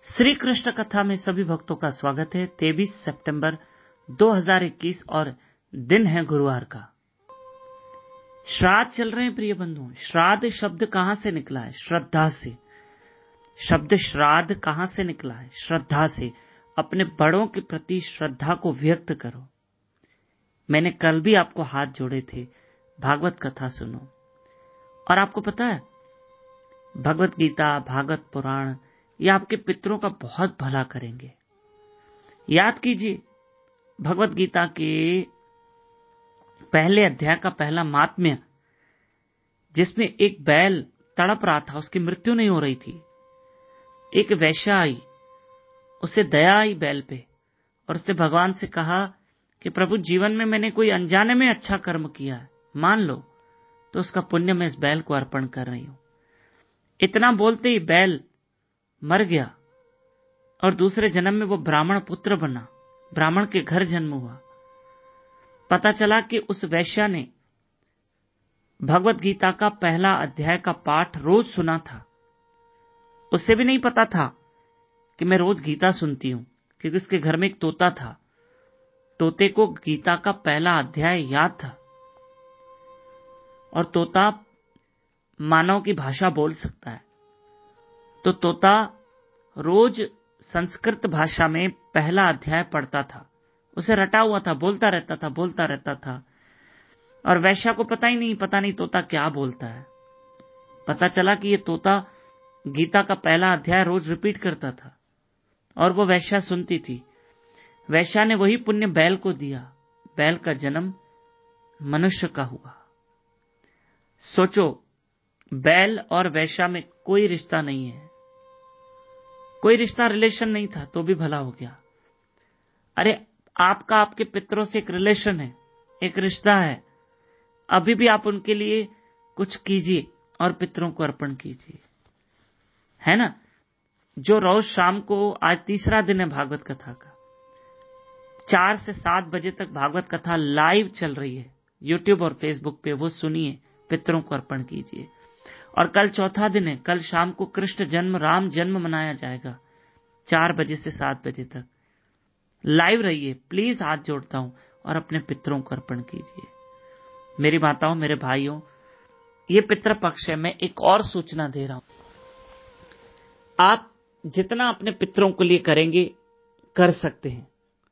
श्री कृष्ण कथा में सभी भक्तों का स्वागत है। 23 सितंबर 2021 और दिन है गुरुवार का। श्राद्ध चल रहे हैं प्रिय बंधुओं। श्राद्ध शब्द कहां से निकला है? श्रद्धा से। शब्द श्राद्ध कहां से निकला है? श्रद्धा से। अपने बड़ों के प्रति श्रद्धा को व्यक्त करो। मैंने कल भी आपको हाथ जोड़े थे, भागवत कथा सुनो। और आपको पता है, भगवत गीता, भागवत पुराण ये आपके पितरों का बहुत भला करेंगे। याद कीजिए, भगवत गीता के पहले अध्याय का पहला महात्म्य, जिसमें एक बैल तड़प रहा था, उसकी मृत्यु नहीं हो रही थी। एक वैश्या आई, उसे दया आई बैल पे, और उसने भगवान से कहा कि प्रभु, जीवन में मैंने कोई अनजाने में अच्छा कर्म किया है, मान लो, तो उसका पुण्य मैं इस बैल को अर्पण कर रही हूं। इतना बोलते ही बैल मर गया और दूसरे जन्म में वो ब्राह्मण पुत्र बना, ब्राह्मण के घर जन्म हुआ। पता चला कि उस वैश्या ने भगवत गीता का पहला अध्याय का पाठ रोज सुना था। उससे भी नहीं पता था कि मैं रोज गीता सुनती हूं, क्योंकि उसके घर में एक तोता था। तोते को गीता का पहला अध्याय याद था, और तोता मानव की भाषा बोल सकता है। तो तोता रोज संस्कृत भाषा में पहला अध्याय पढ़ता था, उसे रटा हुआ था, बोलता रहता था। और वैश्या को पता नहीं तोता क्या बोलता है। पता चला कि ये तोता गीता का पहला अध्याय रोज रिपीट करता था, और वो वैश्या सुनती थी। वैश्या ने वही पुण्य बैल को दिया। बैल का जन्म मनुष्य का हुआ। सोचो, बैल और वैश्या में कोई रिश्ता नहीं है, कोई रिश्ता, रिलेशन नहीं था, तो भी भला हो गया। अरे, आपका आपके पितरों से एक रिलेशन है, एक रिश्ता है। अभी भी आप उनके लिए कुछ कीजिए और पितरों को अर्पण कीजिए, है ना। जो रोज शाम को, आज तीसरा दिन है भागवत कथा का, 4 से 7 बजे तक भागवत कथा लाइव चल रही है यूट्यूब और फेसबुक पे, वो सुनिए, पितरों को अर्पण कीजिए। और कल चौथा दिन है, कल शाम को कृष्ण जन्म, राम जन्म मनाया जाएगा 4 बजे से 7 बजे तक। लाइव रहिए, प्लीज, हाथ जोड़ता हूं, और अपने पितरों को अर्पण कीजिए। मेरी माताओं, मेरे भाइयों, ये पितृ पक्ष है। मैं एक और सूचना दे रहा हूं। आप जितना अपने पितरों के लिए करेंगे, कर सकते हैं।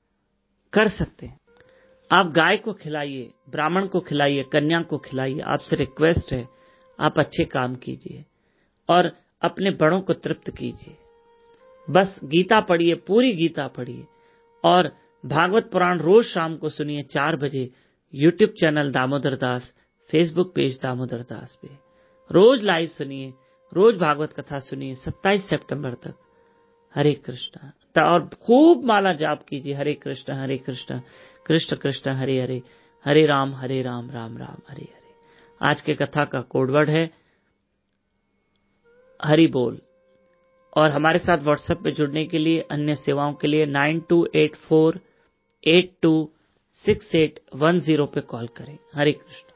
आप गाय को खिलाइए, ब्राह्मण को खिलाइए, कन्या को खिलाइए। आपसे रिक्वेस्ट है, आप अच्छे काम कीजिए और अपने बड़ों को तृप्त कीजिए। बस गीता पढ़िए, पूरी गीता पढ़िए, और भागवत पुराण रोज शाम को सुनिए 4 बजे YouTube channel Damodar Das, Facebook page Damodar Das पे। रोज लाइव सुनिए, रोज भागवत कथा सुनिए 27 सितंबर तक। हरे कृष्ण। और खूब माला जाप कीजिए, हरे कृष्ण कृष्ण कृष्ण हरे हरे, हरे राम राम राम हरे हरे। आज के कथा का कोडवर्ड है हरि बोल। और हमारे साथ व्हाट्सएप पे जुड़ने के लिए, अन्य सेवाओं के लिए 9284826810 पे कॉल करें। हरे कृष्ण।